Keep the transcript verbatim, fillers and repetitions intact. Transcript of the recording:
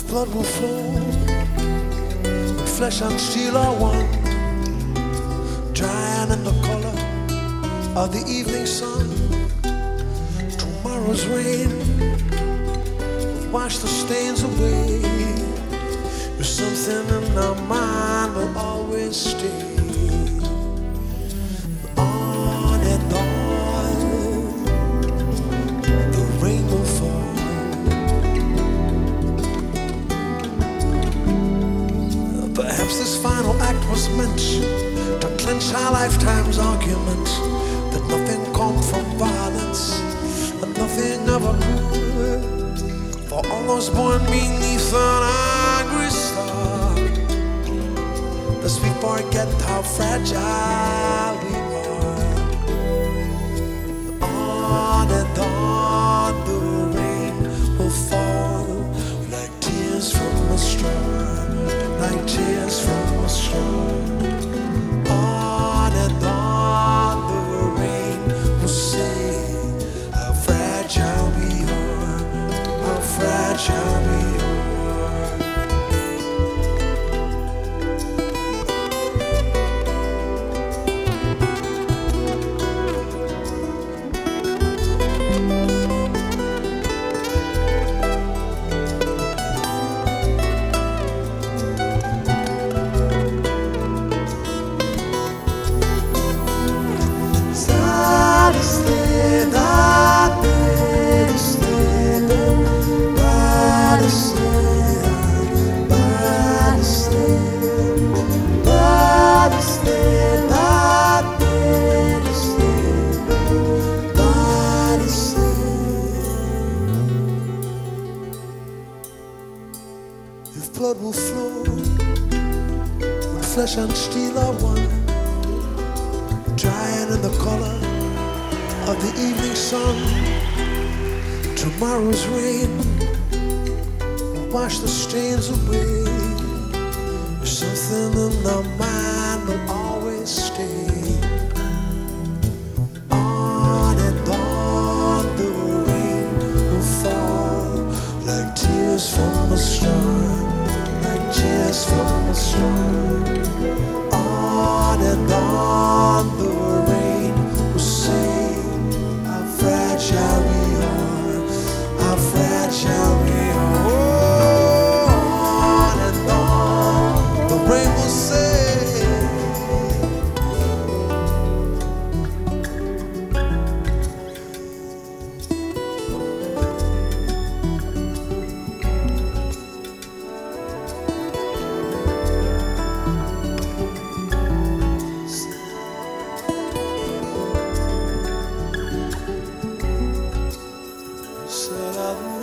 blood will flow, and flesh and steel are one, drying in the color of the evening sun. Tomorrow's rain will wash the stains away. There's something in our mind will always stay. On and on, the rain will fall. Perhaps this final act was meant to clench our lifetime's argument that nothing comes from violence and nothing ever could. For all those born beneath an angry star, lest we forget how fragile we are. On and on the rain will fall like tears from a straw, like tears from a straw. On and on the rain will say how fragile we are, how fragile we are. If blood will flow, when flesh and steel are one, drying in the color of the evening sun, tomorrow's rain will wash the stains away. There's something in the mind will always stay. On and on the rain will fall like tears from a star, like tears from a star. On and on the rain will say how fragile we are, how fragile we are. On and on the rain will say. Said I